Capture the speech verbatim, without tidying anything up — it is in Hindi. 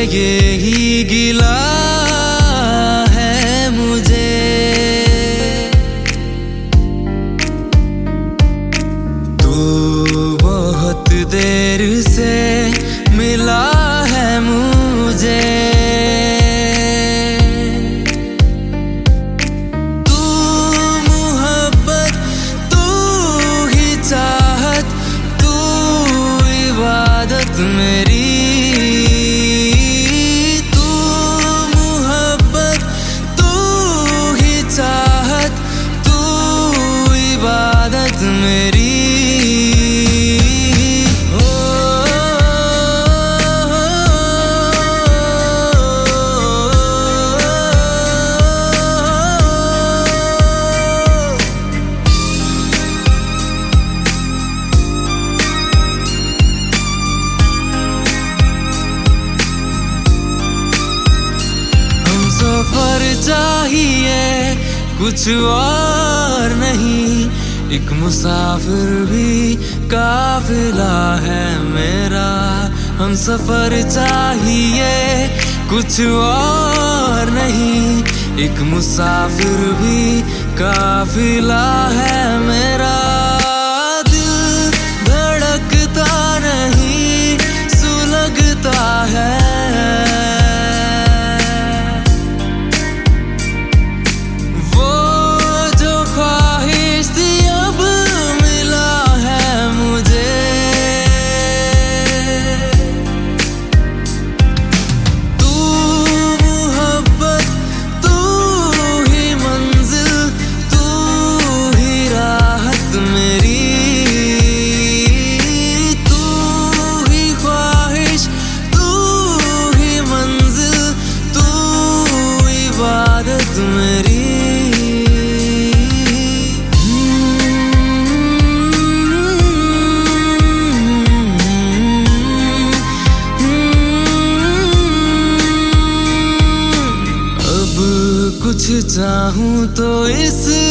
ये ही गिला है मुझे। तू बहुत देर से मिला है मुझे। तू मोहब्बत, तू ही चाहत, तू इबादत मेरी। मेरी ओ, हम सफर चाहिए कुछ और नहीं, एक मुसाफिर भी काफिला है मेरा। हम सफर चाहिए कुछ और नहीं, एक मुसाफिर भी काफिला है मेरा। दिल धड़कता नहीं, सुलगता है। कुछ चाहूं तो इस